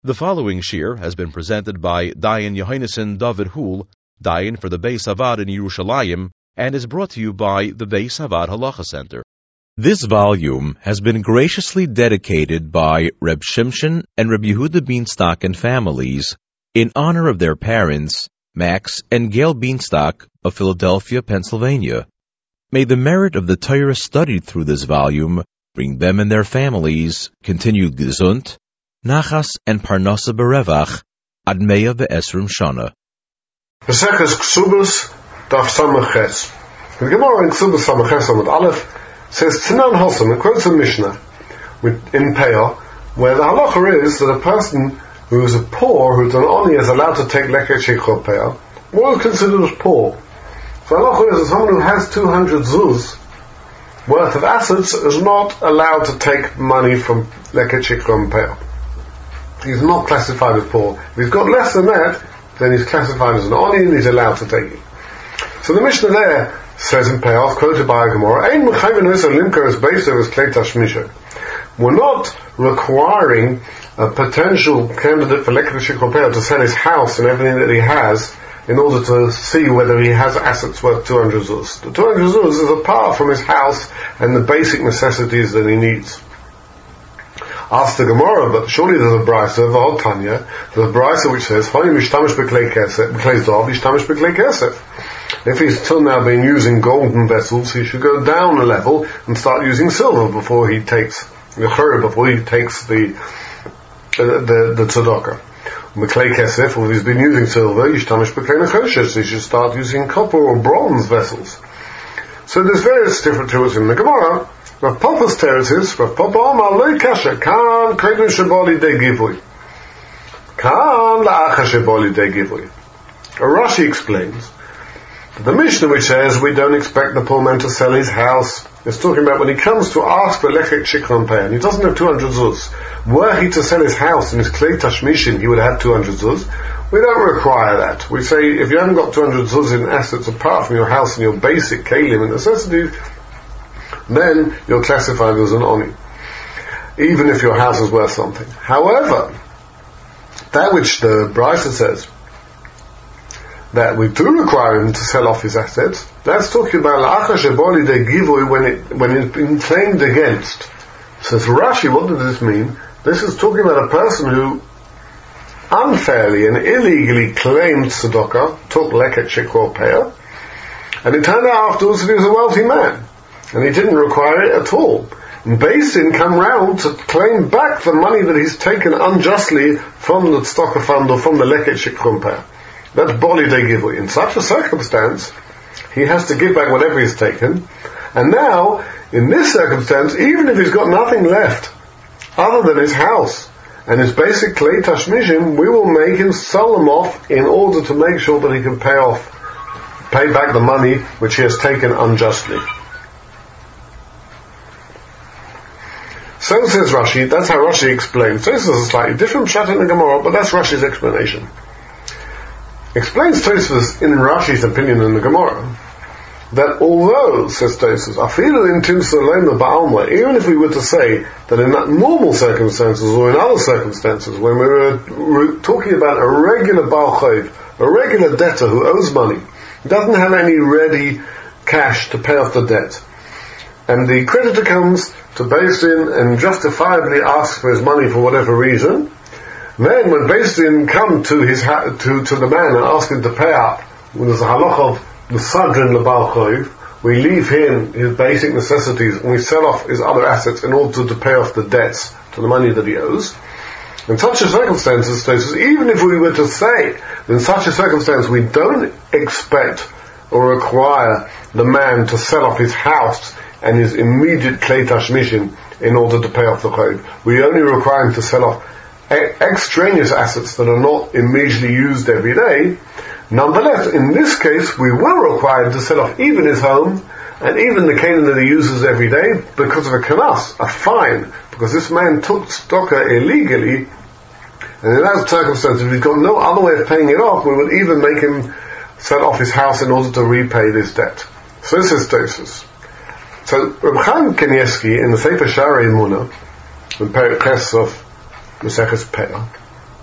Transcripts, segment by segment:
The following shir has been presented by Dayan Yohainason David Hul, Dayan for the Beis Havad in Yerushalayim, and is brought to you by the Beis Havad Halacha Center. This volume has been graciously dedicated by Reb Shimshon and Reb Yehuda Bienstock and families in honor of their parents, Max and Gail Bienstock of Philadelphia, Pennsylvania. May the merit of the Torah studied through this volume bring them and their families continued gesund, nachas and parnasa berevach ad meya ve'esrim shana. Maseches Ksubos daf Samach. The Gemara in Ksubos Samach with Aleph says Tzanan Hossam, it quotes a Mishnah in Peah, where the halacha is that a person who is poor, who's an oni, is allowed to take leket shikha Peah. What is considered as poor? So halacha is that someone who has 200 zuz worth of assets is not allowed to take money from leket shikha Peah. He's not classified as poor. If he's got less than that, then he's classified as an oni and he's allowed to take it. So the Mishnah there says in Peah, quoted by Gemara, we're not requiring a potential candidate for leket shikha Peah to sell his house and everything that he has in order to see whether he has assets worth 200 zuz. The 200 zuz is apart from his house and the basic necessities that he needs. Ask the Gemara, but surely there's a brisa, the Tanya, there's a brisa which says, if he's till now been using golden vessels, he should go down a level and start using silver before he takes the tzedakah. B'klei kesef, or if he's been using silver, yishtamish b'klei nechoshes, he should start using copper or bronze vessels. So there's various different tools in the Gemara. Rav Papa's teretz, Rav Papa Amar Loi Kasha, Kan Kedem Shebali De Givui. Kan La'acha Shebali De Givui. Rashi explains that the Mishnah which says we don't expect the poor man to sell his house is talking about when he comes to ask for leket shikha Peah and he doesn't have 200 zuz. Were he to sell his house in his klei tashmishin, he would have 200 zuz. We don't require that. We say if you haven't got 200 zuz in assets apart from your house and your basic kelim and necessities, then you're classified as an oni, even if your house is worth something. However, that which the Brisa says that we do require him to sell off his assets, that's talking about la'acha shebali de givui, when it's been claimed against. Says Rashi, what does this mean? This is talking about a person who unfairly and illegally claimed tzedakah, took leket shikha Peah, and it turned out afterwards that he was a wealthy man and he didn't require it at all. And Beis Din come round to claim back the money that he's taken unjustly from the tzedakah fund or from the leket shikha Peah. That's boli de givui. In such a circumstance, he has to give back whatever he's taken. And now, in this circumstance, even if he's got nothing left other than his house and his basic klei tashmishim, we will make him sell them off in order to make sure that he can pay back the money which he has taken unjustly. So says Rashi, that's how Rashi explains. So this is a slightly different pshat in the Gemara, but that's Rashi's explanation. Explains Tosfos in Rashi's opinion in the Gemara that although, says Tosfos, afilu in timsalema ba'alma, even if we were to say that in that normal circumstances or in other circumstances, when we were talking about a regular Baal Chayv, a regular debtor who owes money, doesn't have any ready cash to pay off the debt, and the creditor comes to Beis Din and justifiably asks for his money for whatever reason, then when Beis Din come to the man and ask him to pay up, when there's a halacha of the sadrin lebal choiv, we leave him his basic necessities and we sell off his other assets in order to pay off the debts to the money that he owes. In such a circumstance, even if we were to say in such a circumstance we don't expect or require the man to sell off his house and his immediate klei tashmishin in order to pay off the choiv, we only require him to sell off extraneous assets that are not immediately used every day. Nonetheless, in this case, we will require him to sell off even his home and even the kelim that he uses every day because of a kanas, a fine, because this man took tzedakah illegally, and in that circumstance, if he's got no other way of paying it off, we would even make him sell off his house in order to repay this debt. So this is Tosfos. So Reb Chaim Kanievsky in the Sefer Sha'arei Emunah, in Perek Ches of Maseches Peah,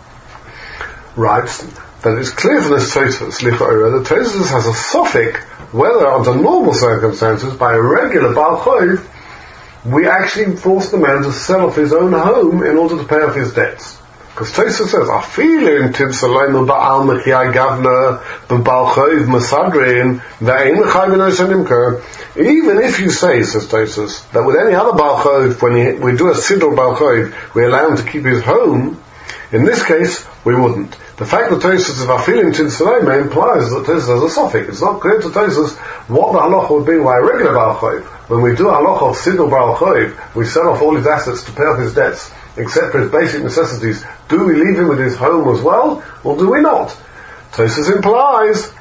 writes that it's clear from this Tosfos, Licha'ora, that Tosfos has a suffix whether under normal circumstances, by a regular Baal Chayv, we actually force the man to sell off his own home in order to pay off his debts. Because Tosfos says, "Afilu in Tim Salome ba'al mechiyai gavna b'Baal Chayv masadrin ve'ein mechayv v'nosenimko." Even if you say, says Tosfos, that with any other Baal Chayv, when we do a siddur Baal Chayv, we allow him to keep his home, in this case, we wouldn't. The fact that Tosfos is "Afilu in Tim Salome" implies that Tosfos has a suffix. It's not clear to Tosfos what the halacha would be by a regular Baal Chayv. When we do a halacha of siddur Baal Chayv, we sell off all his assets to pay off his debts, except for his basic necessities. Do we leave him with his home as well, or do we not? Tosfos implies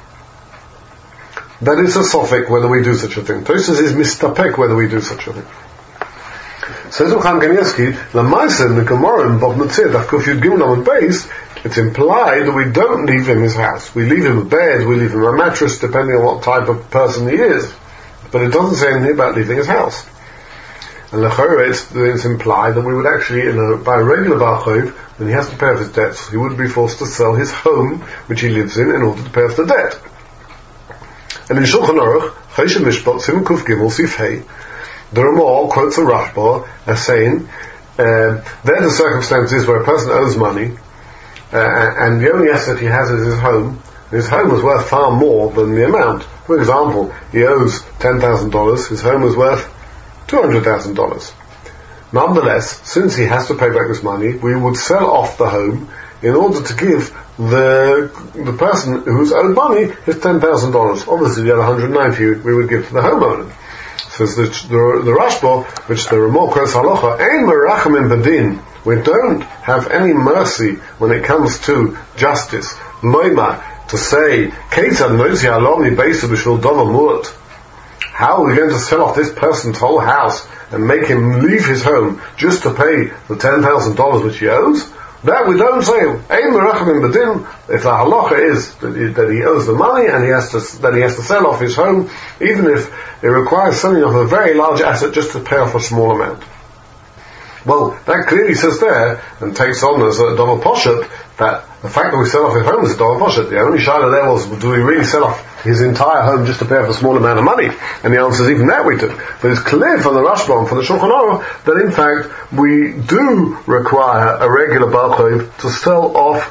that it's a suffix whether we do such a thing. Tosfos is mistapek whether we do such a thing. Says Chaim Kanievsky, Lamaisa in the Gemara in Bab Metzia, Daf Kuf Yud Gimel Amud Beis, it's implied that we don't leave him his house. We leave him a bed, we leave him a mattress, depending on what type of person he is. But it doesn't say anything about leaving his house. And Lechora, it's implied that we would actually, by a regular Baal Chayv, when he has to pay off his debts, he would be forced to sell his home, which he lives in order to pay off the debt. And in Shulchan Aruch, Choshen Mishpat, Siman Kuf Gimel, Sif Hey, the Ramah quotes a Rashba as saying, there are the circumstances where a person owes money, and the only asset he has is his home. His home is worth far more than the amount. For example, he owes $10,000, his home is worth $200,000. Nonetheless, since he has to pay back this money, we would sell off the home in order to give the person who's owed money his $10,000. Obviously, the other $190,000 we would give to the homeowner. Says the Rashba, which the Ramah quotes halacha, "Ein merachim bedin." We don't have any mercy when it comes to justice. Loima, to say, "Ketzad nozi aloni beisu b'shul davar mu'at." How are we going to sell off this person's whole house and make him leave his home just to pay the $10,000 which he owes? That we don't say. Ein merachim bedin. If the halacha is that he owes the money and he has to sell off his home, even if it requires selling off a very large asset just to pay off a small amount. Well, that clearly says there, and takes on as a Davar Poshet, that the fact that we sell off his home is a Davar Poshet. The only shayla there was, do we really sell off his entire home just to pay off a small amount of money? And the answer is even that we do. But it's clear from the Rashba and from the Shulchan Aruch that in fact we do require a regular Baal Chayv to sell off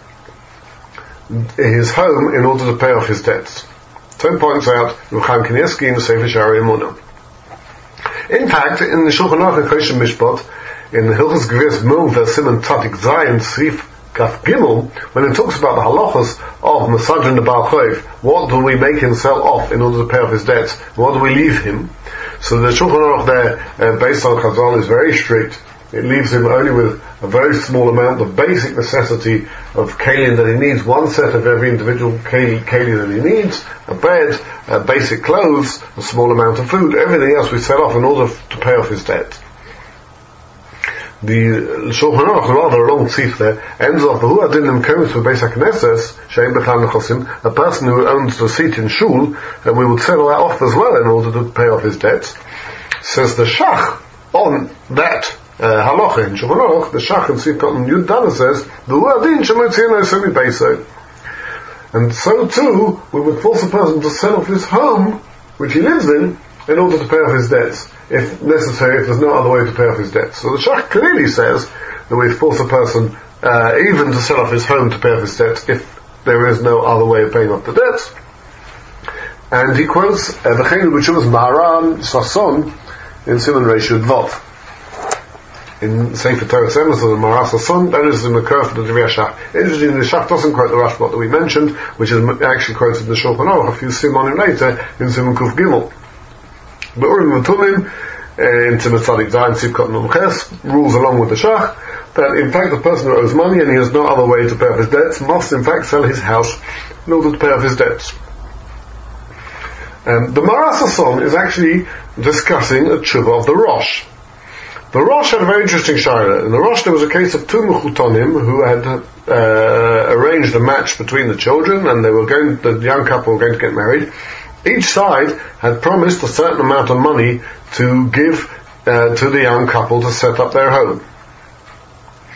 his home in order to pay off his debts. So points out Chaim Kanievsky in the Sefer Shari Emunah. In fact, in the Shulchan Aruch and Choshen Mishpat, in the Hilchos Gvias Milva Siman Tatik Zayin Sif Kaf Gimel, when it talks about the halachas of Masadrin the Baal Chayv, what do we make him sell off in order to pay off his debts? What do we leave him? So the Shulchan Aruch there, based on Chazal, is very strict. It leaves him only with a very small amount of basic necessity of kalim that he needs, one set of every individual kalim that he needs, a bed, basic clothes, a small amount of food, everything else we sell off in order to pay off his debt. The Shulchan Aruch, rather a long tzif there, ends off, "Who adin them komis for Beis HaKnesses, she'en b'chal nechosim," a person who owns the seat in shul, and we would sell that off as well in order to pay off his debts. Says the Shach on that halacha in Shulchan Aruch, the Shach in Sif Katan Yud Dana says, "V'hu adin shemotzino semi beiso," and so too we would force a person to sell off his home which he lives in order to pay off his debts, if necessary, if there's no other way to pay off his debts. So the Shach clearly says that we force a person even to sell off his home to pay off his debts if there is no other way of paying off the debts. And he quotes V'chein b'tshuvas Maharan Sasson in Siman Reish Yud Vav. In Sefer Torah Emes, the Maharan Sasson, that is in the curve of the Divrei Shach. Interestingly, the Shach doesn't quote the Rashba that we mentioned, which is actually quoted in the Shulchan Aruch a few simonim later in Siman Kuf Gimel. But Urim V'tumim in Tzimah Tzadik Zayin Sif Katan Umches rules along with the Shach that in fact the person who owes money and he has no other way to pay off his debts must in fact sell his house in order to pay off his debts. The Maharan Sasson is actually discussing a tshuva of the Rosh. The Rosh had a very interesting shayla. In the Rosh there was a case of two mechutonim who had arranged a match between the children, and the young couple were going to get married. Each side had promised a certain amount of money to give to the young couple to set up their home.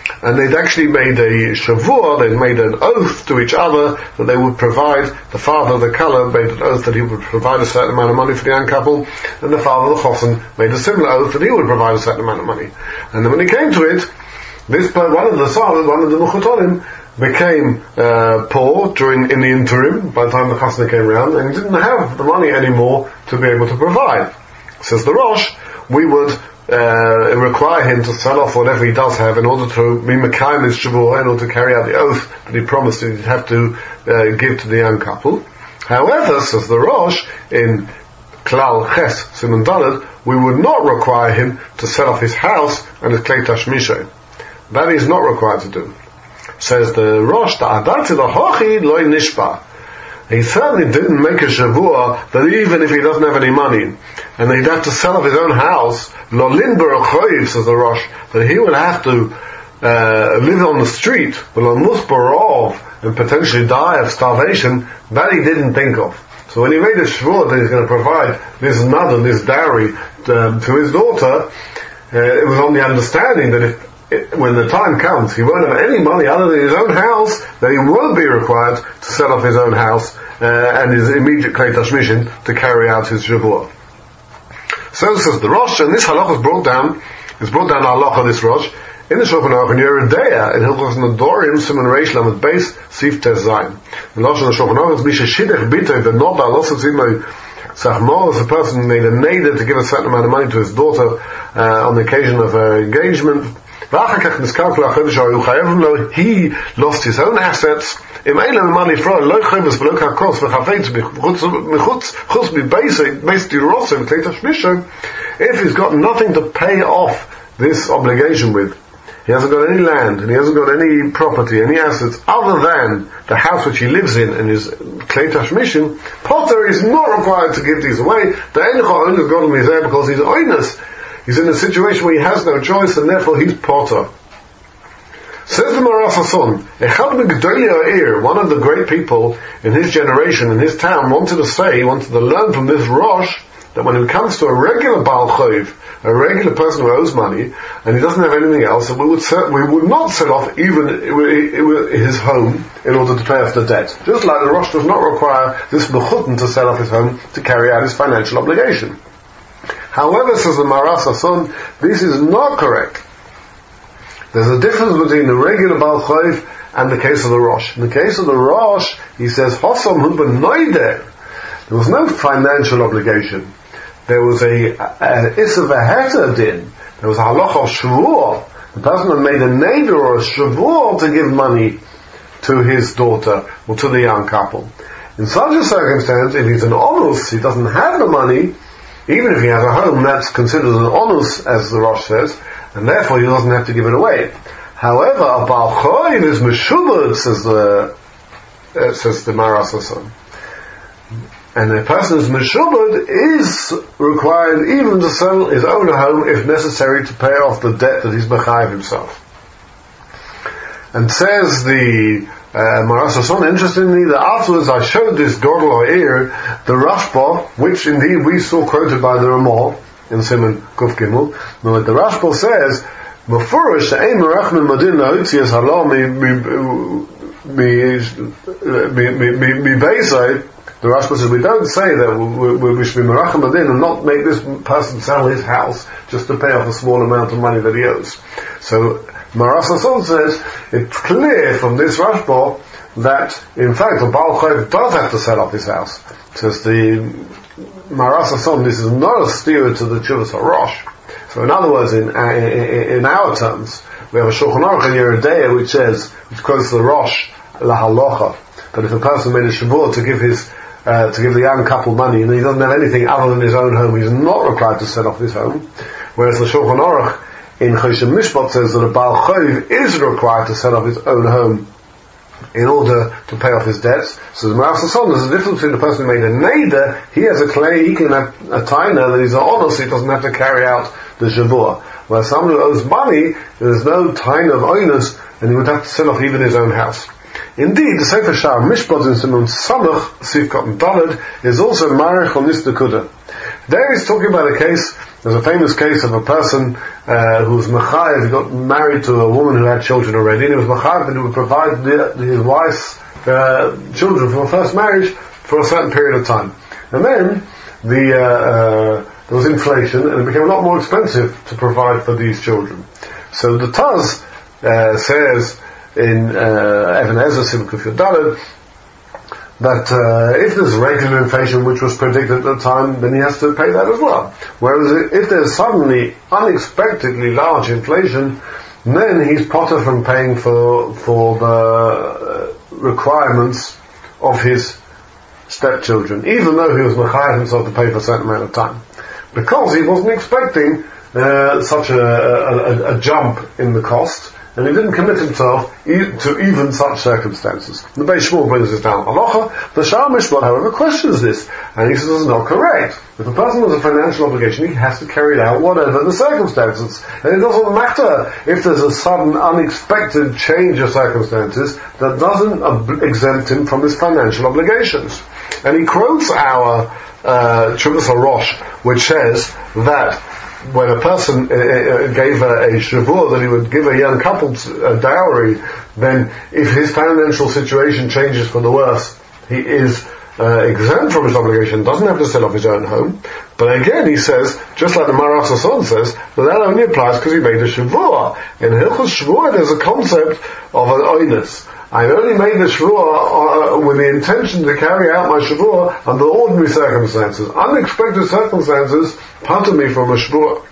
and they'd actually made a shavua, they'd made an oath to each other that they would provide, the father of the Kala made an oath that he would provide a certain amount of money for the young couple, and the father of the Chosen made a similar oath that he would provide a certain amount of money. And then when it came to it, one of the Mechutonim became poor in the interim, by the time the Chasna came around, and he didn't have the money anymore to be able to provide. Says the Rosh, we would require him to sell off whatever he does have in order to be Mekayim his Shavua, in order to carry out the oath that he promised that he'd have to give to the young couple. However, says the Rosh, in Klal Ches Siman Daled, we would not require him to sell off his house and his Klei Tashmisha. That he is not required to do. Says the Rosh, the Adati the Hochi loy nishpa. He certainly didn't make a shavua that even if he doesn't have any money, and he'd have to sell off his own house, lo linber choiv, says the Rosh, that he would have to live on the street, lo musbarov, and potentially die of starvation, that he didn't think of. So when he made a shavua that he's going to provide this nadon, this dowry, to his daughter, it was on the understanding that when the time comes, he won't have any money other than his own house, then he won't be required to sell off his own house and his immediate Klei Tashmishin to carry out his Shavua. So says the Rosh, and this halacha is brought down halacha, this Rosh, in the Shulchan Aruch, in Yeridea, in Hilchos Nadorim, Siman Reish Lamed Beis, Sif Tes Zayin. The Rosh in the Shulchan Aruch is Misha Shidech B'tei V'noba Lo Setzimoi Sachmor, is a person who made a neder to give a certain amount of money to his daughter on the occasion of her engagement. He lost his own assets. If he's got nothing to pay off this obligation with, he hasn't got any land, and he hasn't got any property, any assets, other than the house which he lives in and his Klei Tashmishin, Potter is not required to give these away. The Eincha only got him there because he's oinus. He's in a situation where he has no choice, and therefore he's Potter. Says the Maras Hason, one of the great people in his generation, in his town, wanted to learn from this Rosh, that when it comes to a regular Baal Choiv, a regular person who owes money, and he doesn't have anything else, we would not sell off even his home in order to pay off the debt. Just like the Rosh does not require this Mechutin to sell off his home to carry out his financial obligation. However, says the Maras Hason, this is not correct. There's a difference between the regular Baal Choiv and the case of the Rosh. In the case of the Rosh, he says, Hosom hu b'noideh. There was no financial obligation. There was a Issa v'heta din. There was a halacha shvuah. The person had made a neder or a shvuah to give money to his daughter or to the young couple. In such a circumstance, if he's an onus, he doesn't have the money, even if he has a home, that's considered an onus, as the Rosh says, and therefore he doesn't have to give it away. However, a Baal Choiv is meshubad, says the Maras Hason. And a person who's meshubad is required even to sell his own home if necessary to pay off the debt that he's mechayiv himself. And says the Maras Hason, interestingly, that afterwards I showed this Godel Ha'ir, the Rashba, which indeed we saw quoted by the Ramah in Siman Kuf Gimel. Now, the Rashba says, "Mefurish she'ein merachmin madin la'otzias halah mi beisai." The Rashba says, we don't say that we should be merachim madin and not make this person sell his house just to pay off a small amount of money that he owes. So Maras Hason says it's clear from this Rashba that in fact the Baal Choiv does have to sell off his house. Says the Maras Hason, this is not a steer to the Chuvas HaRosh. So in other words, in our terms, we have a Shulchan Aruch in Yeridea which quotes the Rosh la halacha, that if a person made a shavua to give the young couple money and he doesn't have anything other than his own home, he's not required to sell off his home. Whereas the Shulchan Aruch in Choshen Mishpat says that a Baal Choiv is required to sell off his own home in order to pay off his debts. So the Maras Hason, there's a difference between the person who made a neder, he has a clay, he can have a taina that he's an honor, so he doesn't have to carry out the shavua. Whereas someone who owes money, there's no taina of oinus, and he would have to sell off even his own house. Indeed, the Sefer Sha'ar Mishpat in Siman Samach, Sif Cotton Daled, is also marich on this nekuda. There he's talking about a case There's a famous case of a person who was Machayev. He got married to a woman who had children already, and he was Machayev that he would provide his wife's children from a first marriage for a certain period of time. And then there was inflation, and it became a lot more expensive to provide for these children. So the Taz says in Even Ezer Simcha Yudaled that if there's regular inflation which was predicted at the time, then he has to pay that as well. Whereas if there's suddenly unexpectedly large inflation, then he's potter from paying for the requirements of his stepchildren, even though he was mechayev himself to pay for a certain amount of time, because he wasn't expecting such a jump in the cost, and he didn't commit himself to even such circumstances. The Beis Shmuel brings this down halacha. The Sha'ar Mishpat, however, questions this, and he says it's not correct. If a person has a financial obligation, he has to carry it out whatever the circumstances. And it doesn't matter if there's a sudden, unexpected change of circumstances that doesn't exempt him from his financial obligations. And he quotes our Tshuvas HaRosh, which says that when a person gave a shavur that he would give a young couple a dowry, then if his financial situation changes for the worse, he is exempt from his obligation, doesn't have to sell off his own home. But again, he says, just like the Maras HaSon says, that only applies because he made a shavur. In Hilchos Shvuah, there's a concept of an oinus. I only made the shvuah with the intention to carry out my shvuah under ordinary circumstances. Unexpected circumstances parted me from a shvuah.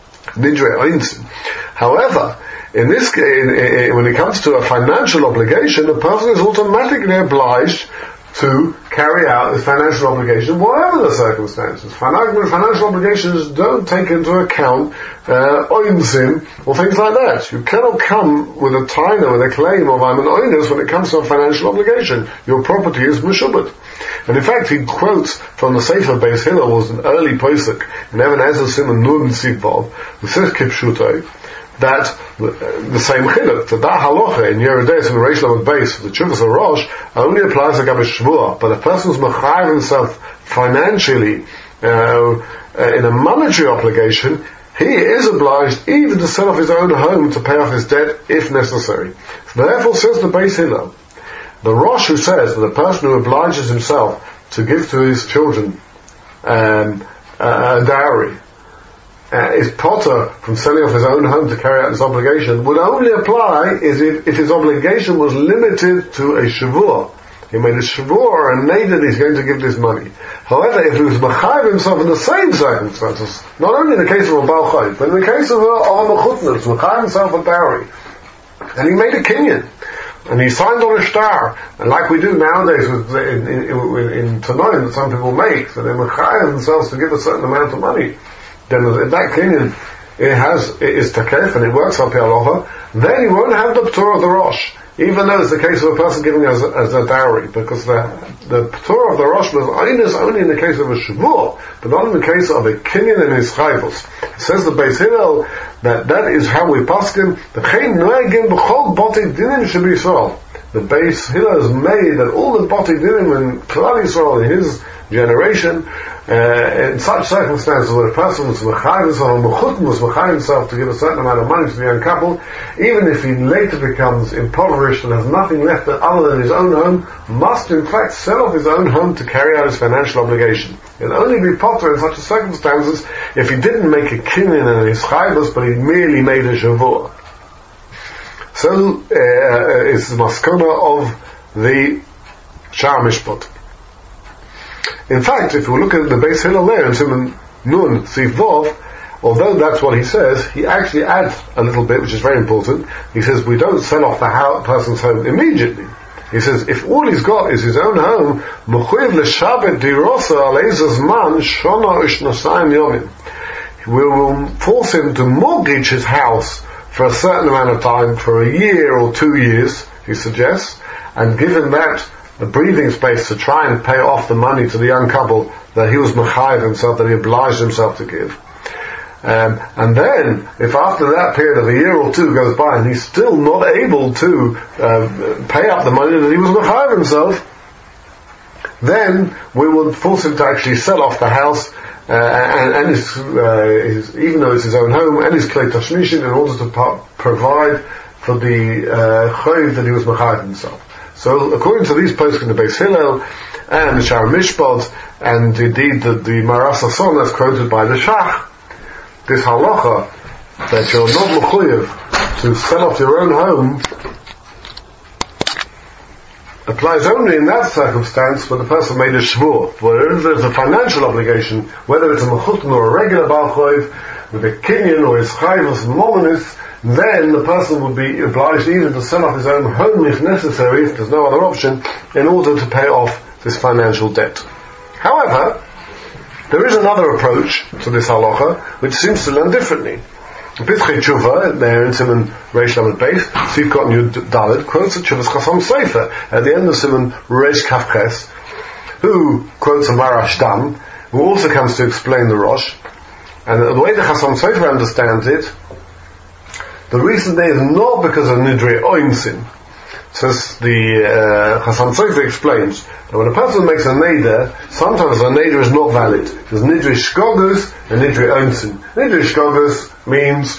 However, in this case, when it comes to a financial obligation, a person is automatically obliged to carry out his financial obligation, whatever the circumstances. Financial obligations don't take into account oinsim or things like that. You cannot come with a taina, with a claim of I'm an oinus when it comes to a financial obligation. Your property is meshubet. And in fact, he quotes from the Sefer Beis Hillel, was an early posuk in Even Ezer Simon Nun Sivov, who says Kipshutay, that the same chiluk, that halacha in Yeredes and Reish Lamed Beis, the Tshuvas HaRosh, only applies to Gabe Shvuah. But a person's mechayev himself financially in a monetary obligation, he is obliged even to sell off his own home to pay off his debt if necessary. Therefore, says the Beis Hillel, the Rosh who says that a person who obliges himself to give to his children a dowry is potter from selling off his own home to carry out his obligation, would only apply if his obligation was limited to a shavur. He made a shavur and made that he's going to give this money. However, if he was mechayev himself in the same circumstances, not only in the case of a Baal Chayv, but in the case of a mechutner, he's mechayev himself a dowry, and he made a kinyan, and he signed on a shtar, and like we do nowadays in Tanoim that some people make, that they mechayev themselves to give a certain amount of money, then if that kinyan is takef and it works up halacha, then he won't have the p'tur of the Rosh, even though it's the case of a person giving as a dowry, because the p'tur of the Rosh was only in the case of a shavur, but not in the case of a kinyan and his chayvus. Says the Beis Hillel that is how we paskin the chein noegim b'chol botei dinim shebi Yisrael. The Beis Hillel has made that all the botei dinim in Klal Yisrael in his generation, in such circumstances where a person was mechayev himself, or mechutn was mechayev himself to give a certain amount of money to the young couple, even if he later becomes impoverished and has nothing left other than his own home, must in fact sell off his own home to carry out his financial obligation. It'll only be potter in such circumstances if he didn't make a kinyan and his chayvus, but he merely made a shavur. So it's the maskana of the Sha'ar Mishpat. In fact, if we look at the Beis Hillel there in Simon Nun Sivov, although that's what he says, he actually adds a little bit, which is very important. He says we don't sell off the person's home immediately. He says if all he's got is his own home, mechuyev l'shabet dirosa al ezer zman shona u'shnasayim yomim. We will force him to mortgage his house for a certain amount of time, for a year or 2 years, he suggests, and give him that a breathing space to try and pay off the money to the young couple that he was mechayev himself, that he obliged himself to give. And then, if after that period of a year or two goes by and he's still not able to pay up the money that he was mechayev himself, then we will force him to actually sell off the house and even though it's his own home, and his klei tashmishin, in order to provide for the choiv that he was mechayev himself. So, according to these poskim, the Beis Hillel and the Shar Mishpat, and indeed the Maras Ason, as quoted by the Shach, this halacha that you're not mechuyev to sell off your own home applies only in that circumstance when the person made a shvur. Where there's a financial obligation, whether it's a mechutin or a regular Baal Choiv, with a kinyan or his chayvus and mominus, then the person would be obliged even to sell off his own home if necessary, if there's no other option, in order to pay off this financial debt. However, there is another approach to this halacha, which seems to learn differently. Pitzchei Tshuva, there in Siman Reish Lamed Beis, Sivkot Yud Daled, quotes a Tshuva's Chasam Sofer at the end of Siman Reish Kafches, who quotes a Marash Dam, who also comes to explain the Rosh. And the way the Chasam Sofer understands it, the reason there is not because of Nidrei Oinsin. Says the Chasam Sofer explains that when a person makes a neder, sometimes a neder is not valid. There's Nidrei Shkogus and Nidrei Oinsin. Nidrei Shkogus means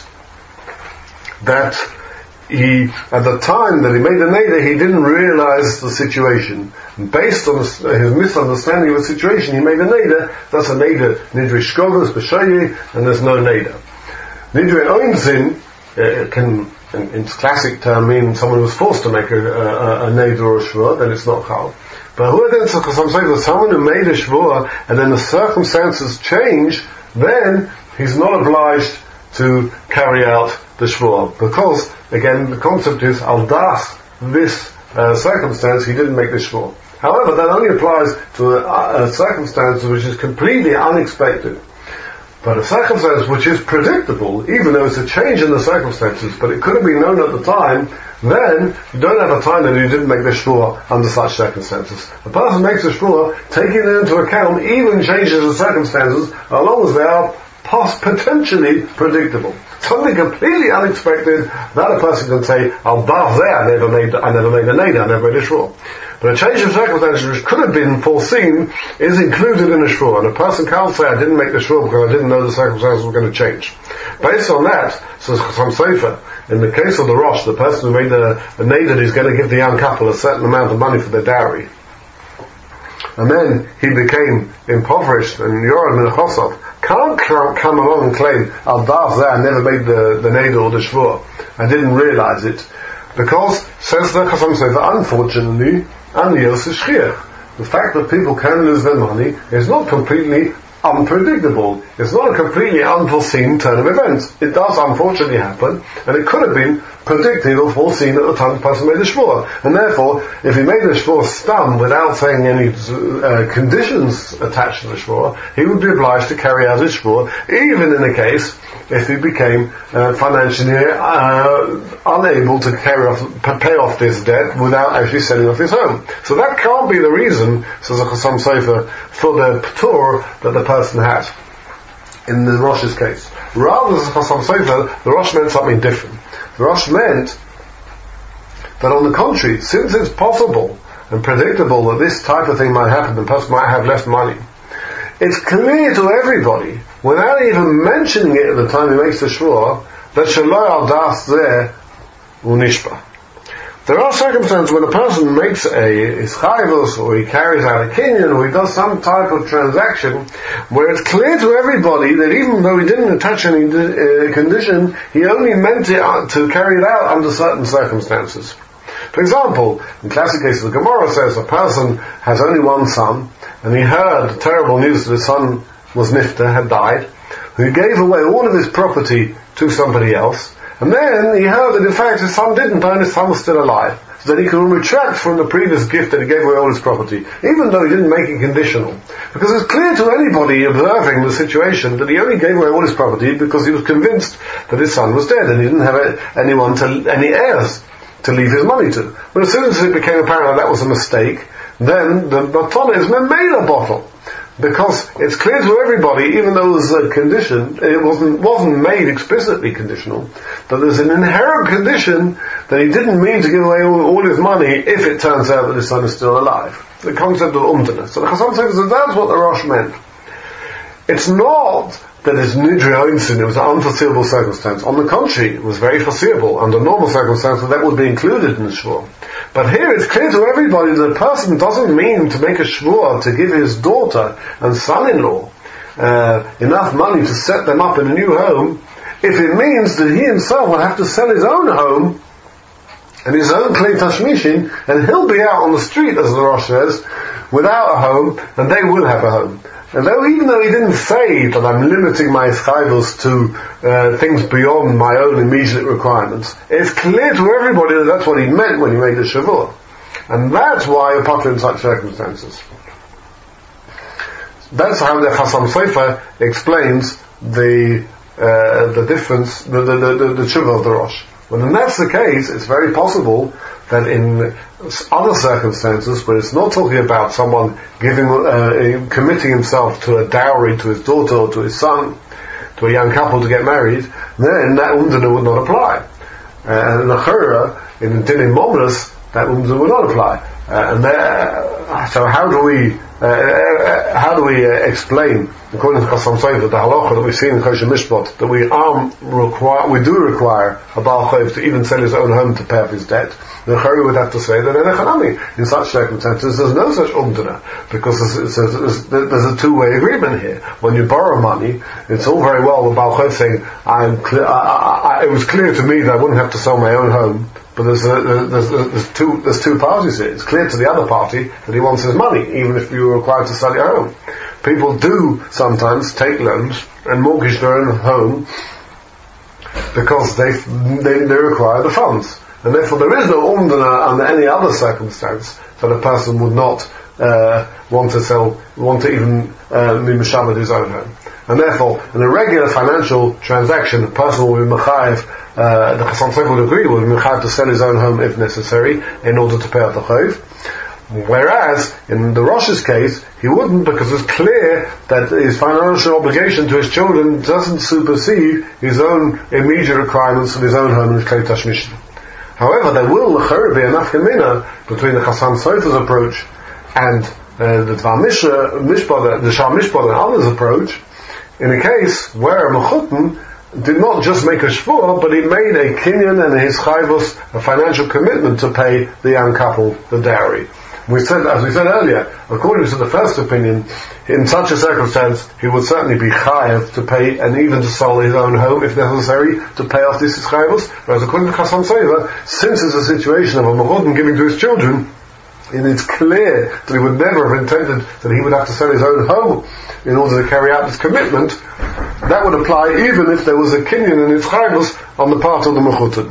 that he, at the time that he made the neder, he didn't realize the situation. And based on his misunderstanding of the situation, he made a neder. That's a neder, Nidrei Shkogus, B'shayi, and there's no neder. Nidrei Oinsin can, in its classic term, mean someone was forced to make a neder or a shvur, then it's not chal. But who against someone who made a shvur and then the circumstances change, then he's not obliged to carry out the shvur, because again the concept is al das this circumstance he didn't make the shvur. However, that only applies to a circumstance which is completely unexpected. But a circumstance which is predictable, even though it's a change in the circumstances, but it could have been known at the time, then you don't have a time that you didn't make the shvur under such circumstances. The person makes the shvur taking into account even changes in circumstances, as long as they are potentially predictable. Something completely unexpected, that a person can say, I'll bath there, I never made a neder, I never made a shvur. But a change of circumstances which could have been foreseen is included in a shvur, and a person can't say, I didn't make the shvur because I didn't know the circumstances were going to change. Based on that, says Chasam Sofer, in the case of the Rosh, the person who made a neder is going to give the young couple a certain amount of money for their dowry. And then he became impoverished, and Yoram Min Chosov can't come along and claim, Al Daf there, I never made the neder or the shvur, I didn't realize it, because, says the Chasam Sofer, unfortunately, Aniyos is shchiach. The fact that people can lose their money is not completely unpredictable. It's not a completely unforeseen turn of events. It does unfortunately happen, and it could have been predicted or foreseen at the time the person made the shvur. And therefore, if he made the shvur stam without saying any conditions attached to the shvur, he would be obliged to carry out his shvur, even in a case if he became financially unable to pay off this debt without actually selling off his home. So that can't be the reason, says the Chasam Sofer, for the p'tur that the person had in the Rosh's case. Rather than the Chasam Sofer, the Rosh meant something different. The Rosh meant that on the contrary, since it's possible and predictable that this type of thing might happen, the person might have less money, it's clear to everybody, without even mentioning it at the time he makes the shvur, that Shaloi al das zeh unishpa. There are circumstances when a person makes a ischayvus, or he carries out a kinyan, or he does some type of transaction, where it's clear to everybody that even though he didn't attach any condition, he only meant it to carry it out under certain circumstances. For example, in classic cases, the Gemara says a person has only one son, and he heard the terrible news that his son was nifter, had died, he gave away all of his property to somebody else, and then he heard that in fact his son didn't, and his son was still alive, so that he could retract from the previous gift that he gave away all his property, even though he didn't make it conditional. Because it's clear to anybody observing the situation that he only gave away all his property because he was convinced that his son was dead, and he didn't have any heirs to leave his money to. But as soon as it became apparent that was a mistake, then the batona is memela bottle. Because it's clear to everybody, even though there's a condition, it wasn't made explicitly conditional, but there's an inherent condition that he didn't mean to give away all his money if it turns out that his son is still alive. The concept of umdana. So the Chasam says that's what the Rosh meant. it's not that it's nidri einsin, it was an unforeseeable circumstance. On the contrary, it was very foreseeable. Under normal circumstances, that would be included in the shvur. But here it's clear to everybody that a person doesn't mean to make a shvur to give his daughter and son-in-law enough money to set them up in a new home, if it means that he himself will have to sell his own home and his own klei tashmishin, and he'll be out on the street, as the Rosh says, without a home, and they will have a home. And even though he didn't say that I'm limiting my chayvos to things beyond my own immediate requirements, it's clear to everybody that that's what he meant when he made the shavur. And that's why you're popular in such circumstances. That's how the Chasam Sofer explains the difference, the tshuva of the Rosh. When that's the case, it's very possible that in other circumstances, where it's not talking about someone committing himself to a dowry to his daughter or to his son, to a young couple to get married, then that umdana would not apply. And in the Chura, in Dinim Momnus, that umdana would not apply. So how do we explain, according to Chasam Sofer, the halacha that we see in Kosher Mishpat, that we do require a Baal Chayv to even sell his own home to pay off his debt? The Chari would have to say that in such circumstances there's no such umdana, because there's a two-way agreement here. When you borrow money, it's all very well the Baal Chayv saying, it was clear to me that I wouldn't have to sell my own home, but there's two parties here. It's clear to the other party that he wants his money, even if you were required to sell your home. People do sometimes take loans and mortgage their own home because they require the funds. And therefore there is no umdana under any other circumstance that a person would not want to even be mishabed his own home. And therefore, in a regular financial transaction, a person will be mechayev, the Chasam Sofer would agree, will be mechayev to sell his own home if necessary in order to pay off the chayv. Whereas, in the Rosh's case, he wouldn't, because it's clear that his financial obligation to his children doesn't supersede his own immediate requirements of his own home and his klei tashmishin. However, there will be a nafkamina between the Chasam Sofer's approach and the Dvar Mishpat, the Shar Mishpat and others' approach, in a case where a Mechutin did not just make a shvur, but he made a kinyan and his chayvus, a financial commitment to pay the young couple the dowry. As we said earlier, according to the first opinion, in such a circumstance, he would certainly be chayav to pay, and even to sell his own home, if necessary, to pay off this chayvus. Whereas according to Chasam Sofer, since it's a situation of a mechutin giving to his children, and it's clear that he would never have intended that he would have to sell his own home in order to carry out this commitment, that would apply even if there was a kinyan and its chayvus on the part of the mechutin.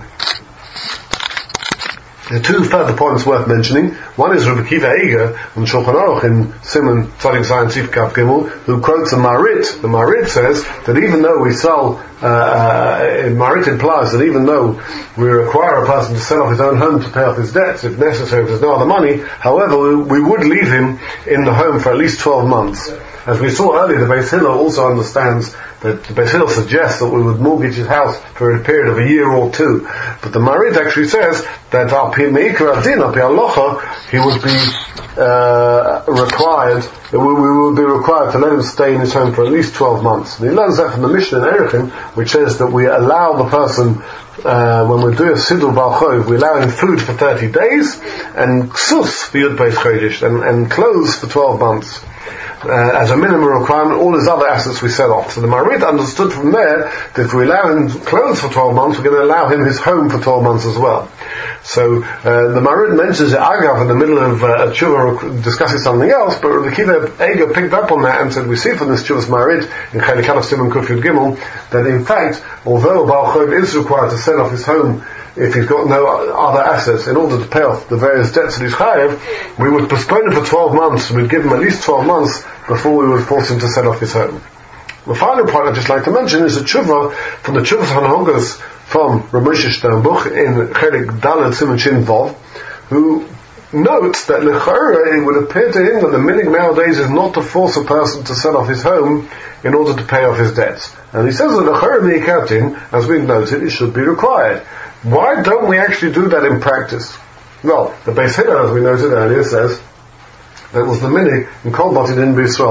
There are two further points worth mentioning. One is Rabbi Akiva Eiger on Shulchan Aruch in Siman Tzadik Zayin Sif Kaf Gimel, who quotes the Marit. The Marit says that even though we sell, Marit implies that even though we require a person to sell off his own home to pay off his debts, if necessary, if there's no other money, however, we would leave him in the home for at least 12 months. As we saw earlier, the Beis Hillel also understands that the Beis Hillel suggests that we would mortgage his house for a period of a year or two. But the Marit actually says that al pi meikar adin, al pi halacha, he would be required, we would be required to let him stay in his home for at least 12 months. And he learns that from the Mishnah in Erechim, which says that we allow the person, when we do a Siddur Bal Chov, we allow him food for 30 days, and ksus for Yud Beis Chodesh, and clothes for 12 months. As a minimum requirement, all his other assets we set off. So the Marit understood from there that if we allow him clothes for 12 months, we're going to allow him his home for 12 months as well. So the Marit mentions Agav in the middle of Tshuva discussing something else, but Rabbi Akiva Eiger picked up on that and said, we see from this Tshuva's Marit in Chelik Aleph Siman Kuf Yud Gimel that in fact, although a Baal Chov is required to sell off his home if he's got no other assets in order to pay off the various debts that he's chayav, we would postpone it for 12 months. We'd give him at least 12 months before we would force him to sell off his home. The final point I'd just like to mention is a tshuva from the Tshuvas Hanhogas from Rav Moshe Sternbuch in Chelik Dalet Siman Shin Vov, who notes that l'chora it would appear to him that the minhag nowadays is not to force a person to sell off his home in order to pay off his debts. And he says that l'chora mi'ikatin, as we've noted, it should be required. Why don't we actually do that in practice? Well, the Beis Hillel, as we noted earlier, says that was the minhag in Kol Batin in B'Yisrael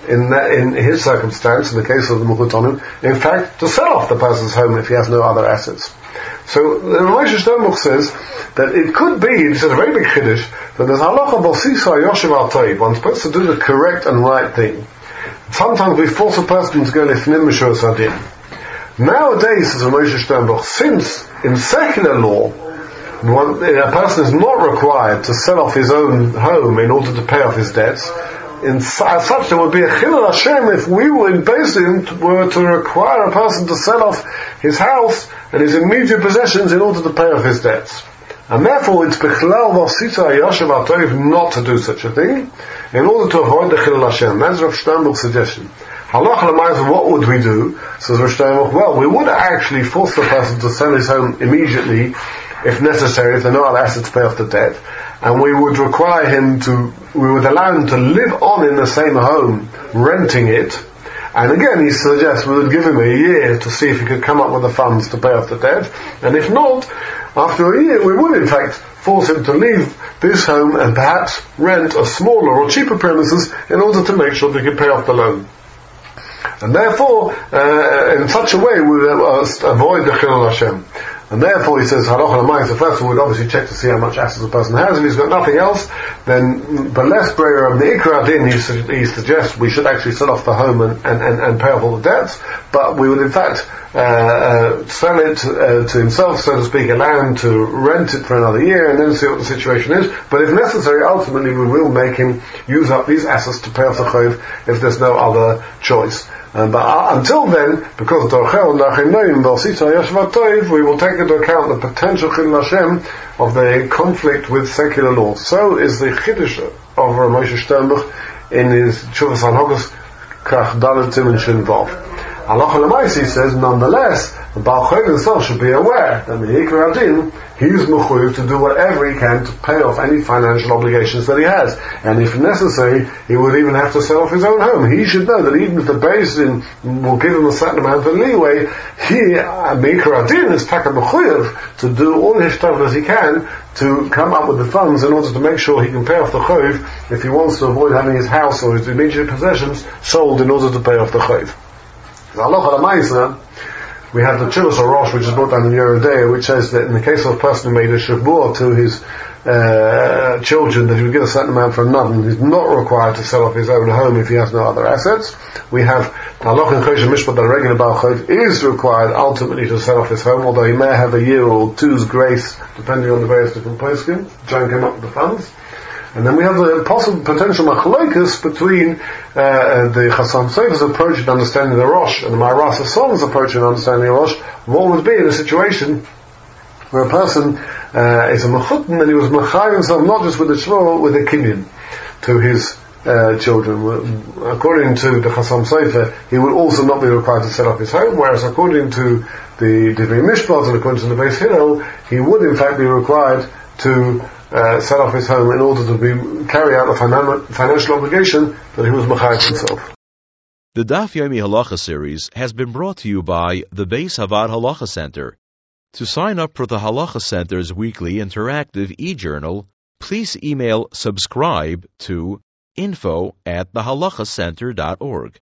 in his circumstance, in the case of the Mukhutonim, in fact, to sell off the person's home if he has no other assets. So the Moshe Sternbuch says that it could be, this is a very big chiddush, that there's halacha b'sisa yoshev al toiv. One's supposed to do the correct and right thing. Sometimes we force a person to go lifnim mishur sadin. Nowadays, says Moshe Sternbuch, since in secular law, a person is not required to sell off his own home in order to pay off his debts, as such there would be a chilul Hashem if we were in Beis were to require a person to sell off his house and his immediate possessions in order to pay off his debts. And therefore it's bechlal v'asita yashav al-toiv not to do such a thing in order to avoid the chilul Hashem. That's Rav Sternbuch's suggestion. Halacha l'mayz, what would we do? Says Rav Sternbuch, well, we would actually force the person to sell his home immediately if necessary, if there are no other assets to pay off the debt, and we would allow him to live on in the same home, renting it, and again he suggests we would give him a year to see if he could come up with the funds to pay off the debt, and if not, after a year we would in fact force him to leave this home and perhaps rent a smaller or cheaper premises in order to make sure that he can pay off the loan. And therefore, in such a way we will avoid the chilul Hashem. And therefore he says, halacha l'mayz, first of all we'd obviously check to see how much assets a person has. If he's got nothing else, then the less prayer of the ikra din, he suggests we should actually sell off the home and pay off all the debts, but we would in fact sell it to himself, so to speak, allow him to rent it for another year and then see what the situation is. But if necessary, ultimately we will make him use up these assets to pay off the chayv if there's no other choice. But until then, because we will take into account the potential chilul Hashem of the conflict with secular law. So is the chiddush of Rav Moshe Sternbuch in his Tshuvas Hanhagos Kach Dalet Siman Shin Vav. Halacha l'mayz, he says, nonetheless, the Baal Chayv himself should be aware that Me'ikra Adin, he is mechuyev to do whatever he can to pay off any financial obligations that he has. And if necessary, he would even have to sell off his own home. He should know that even if the Beis Din will give him a certain amount of leeway, Me'ikra Adin is taka mechuyev to do all his stuff as he can to come up with the funds in order to make sure he can pay off the chayv if he wants to avoid having his house or his immediate possessions sold in order to pay off the chayv. Halacha l'mayz, we have the Tshuvas Rosh, which is brought down in Yoreh Deah, which says that in the case of a person who made a shavua to his children that he would give a certain amount for another, he's not required to sell off his own home if he has no other assets. We have the halacha in Choshen Mishpat that a regular Baal Chayv is required ultimately to sell off his home, although he may have a year or two's grace, depending on the various different poskim, to try and come up with the funds. And then we have the potential machlokas between the Chasam Sofer's approach in understanding the Rosh and the Ma'aras HaSon's approach in understanding the Rosh. What would be in a situation where a person is a mechutin and he was mechayiv himself not just with the shvur, with a kinyan to his children. According to the Chasam Sofer, he would also not be required to set up his home, whereas according to the Divrei Mishpat and according to the Beis Hillel, he would in fact be required to set off his home in order to carry out the financial obligation that he was mechayiv himself. The Daf Yomi Halacha series has been brought to you by the Beis Havad Halacha Center. To sign up for the Halacha Center's weekly interactive e-journal, please email subscribe to info@thehalachacenter.org.